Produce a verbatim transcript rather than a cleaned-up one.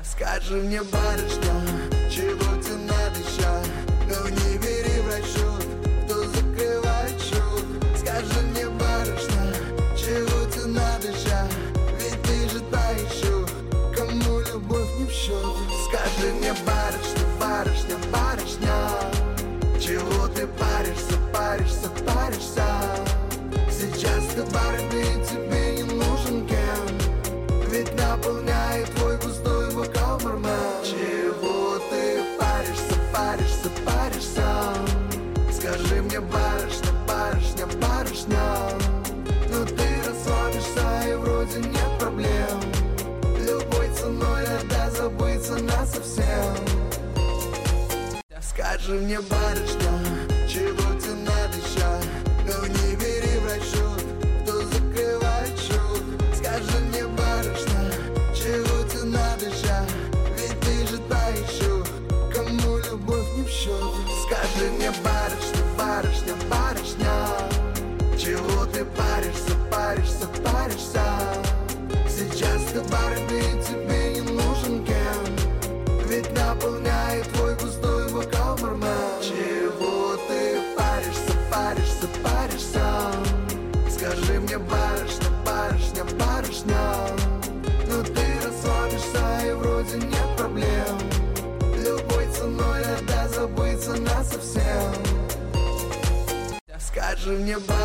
Скажи мне, барышня, чего тебе надо ща? Ну не бери в расчет, кто закрывает счет. Скажи мне, барышня, чего тебе надо ща? Ведь ты же та еще, кому любовь не в счет. Скажи мне, барышня, барышня, барышня, чего ты паришься, паришься, паришься? Сейчас ты барышня, и тебе не нужен кем, ведь наполняет твой густой бокал бармен. Чего ты паришься, паришься, паришься? Скажи мне, барышня, барышня, барышня, но ты расслабишься и вроде нет проблем. Любой ценой надо забыться насовсем. Скажи мне, барышня, чего тебе надо ща? Ну не бери в расчет, кто закрывает счет. Скажи мне, барышня, чего тебе надо ща? Ведь ты же та еще, кому любовь не в счет. Скажи мне, барышня, барышня, барышня, чего ты паришься, паришься, паришься? Сейчас ты барышня, и тебе не нужен кем, ведь наполняет твой густой бокал бармен. Чего ты паришься, паришься, паришься? Скажи мне, барышня, барышня, барышня, но ты расслабишься и вроде нет проблем. Любой ценой надо забыться насовсем. Скажи мне, барышня,